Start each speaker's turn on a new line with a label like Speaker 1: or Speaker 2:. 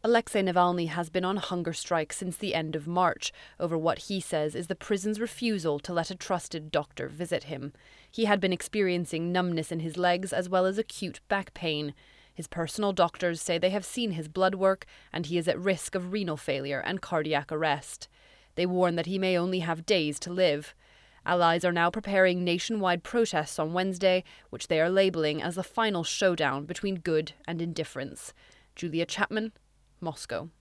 Speaker 1: Alexei Navalny has been on hunger strike since the end of March over what he says is the prison's refusal to let a trusted doctor visit him. He had been experiencing numbness in his legs as well as acute back pain. His personal doctors say they have seen his blood work and he is at risk of renal failure and cardiac arrest. They warn that he may only have days to live. Allies are now preparing nationwide protests on Wednesday, which they are labelling as the final showdown between good and indifference. Julia Chapman, Moscow.